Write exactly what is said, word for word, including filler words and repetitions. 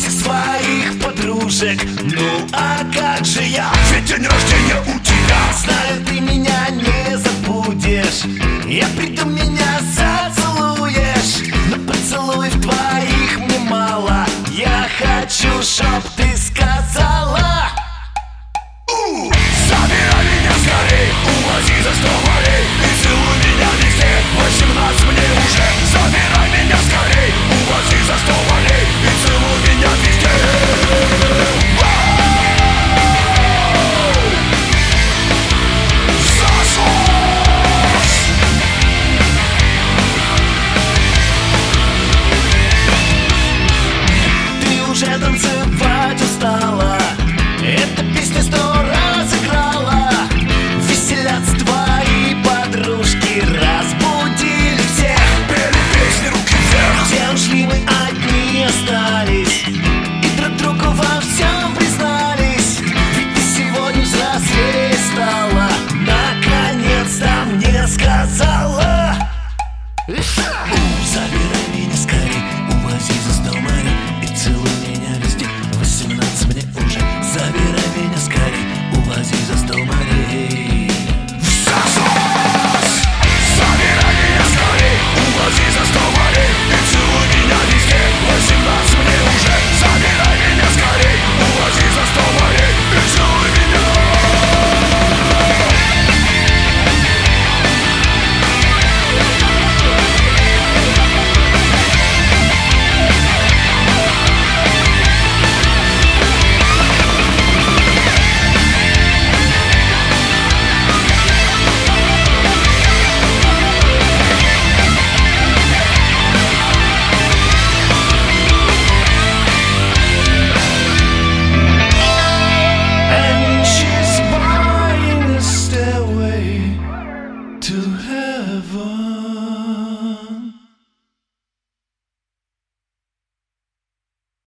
всех своих подружек. Ну а как же я? Ведь день рождения у тебя. Знаю, ты меня не забудешь. Я приду, меня зацелуешь. Но поцелуев твоих мне мало. Я хочу, чтоб